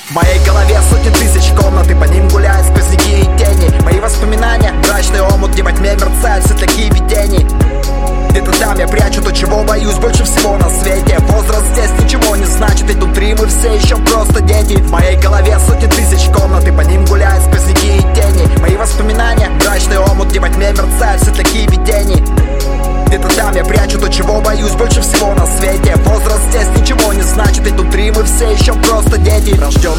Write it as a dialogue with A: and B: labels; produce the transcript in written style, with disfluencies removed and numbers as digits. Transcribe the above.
A: В моей голове сотни тысяч комнат, и по ним гуляют сквозняки и тени. Мои воспоминания, мрачный омут, где во тьме мерцают светляки видений. Где-то там я прячу то, чего боюсь больше всего на свете. Возраст здесь ничего не значит, и внутри мы все еще просто дети. В моей голове сотни тысяч комнат, и по ним гуляют сквозняки и тени. Мои воспоминания, мрачный омут, где во тьме мерцают светляки видений. Где-то там я прячу то, чего боюсь больше всего на свете. Возраст здесь ничего не значит, и внутри мы все еще просто дети. Рожден